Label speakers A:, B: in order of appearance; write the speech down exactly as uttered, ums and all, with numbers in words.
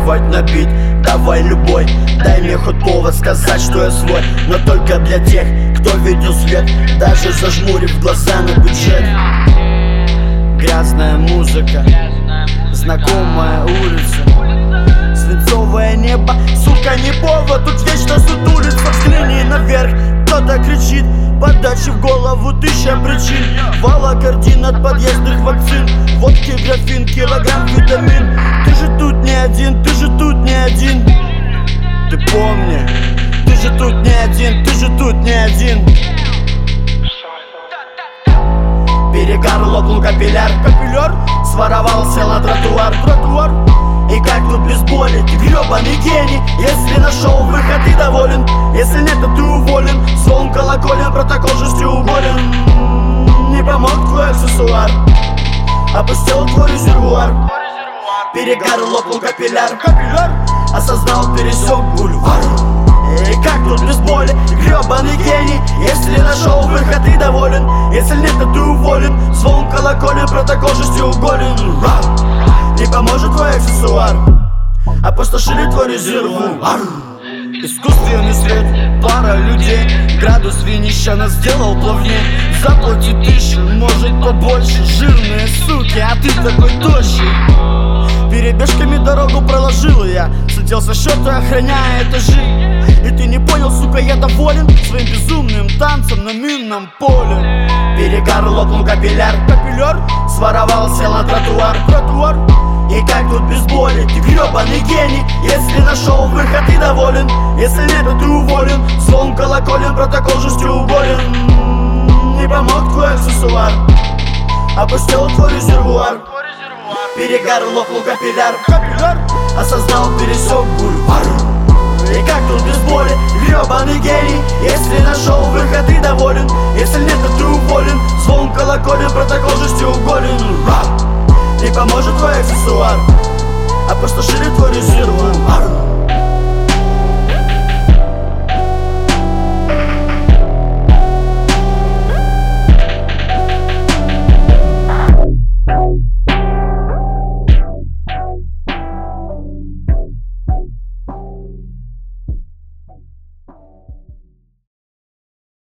A: наплевать на бит, давай любой. Дай мне хоть повод сказать, что я свой, но только для тех, кто видел свет, даже зажмурив глаза на бюджет. Грязная музыка, знакомая улица, свинцовое небо, сука, не повод, тут вечно сутулится. Взгляни наверх, кто-то кричит, подачи в голову тысяча причин. Валокардин от подъездных вакцин, водки, графин, килограмм витамин. Ты же тут не один, ты же тут не один. Ты помни, ты же тут не один, ты же тут не один. Перегар, лопнул капилляр, капилляр, своровал, сел на тротуар, тротуар. И как тут без боли, ты гребаный гений. Если нашел выход и доволен, если нет, то ты уволен. Звон колоколен, протокол шестиуголен. Не помог твой аксессуар, опустил твой резервуар. Перегар, лопнул капилляр, капилляр, осознал, пересек бульвар. И как тут без боли, гребаный гений. Если нашел выход и доволен, если нет, то ты уволен. Звон колоколен, протокол шестиуголен. Не поможет твой аксессуар, опустошили твой резервуар. Искусственный свет, пара людей, градус финиша нас сделал плавнее. Заплати тысячу, может побольше, жирные суки, а ты такой тощий. Перебежками дорогу проложил я, слетел со счета, охраняя этажи. И ты не понял, сука, я доволен своим безумным танцем на минном поле. Перегар, лопнул капилляр, капилляр, своровал, сел на тротуар, тротуар. И как тут без боли, ты гребаный гений. Если нашел выход и доволен, если нет, то ты уволен. Звон колоколен, протокол шестиуголен. Не помог твой аксессуар, опустил твой резервуар. Перегар, лопнул капилляр, капилляр, осознал, пересек бульвар. И как тут без боли, гребаный гений. Если нашел выход и доволен, если нет, то ты уволен.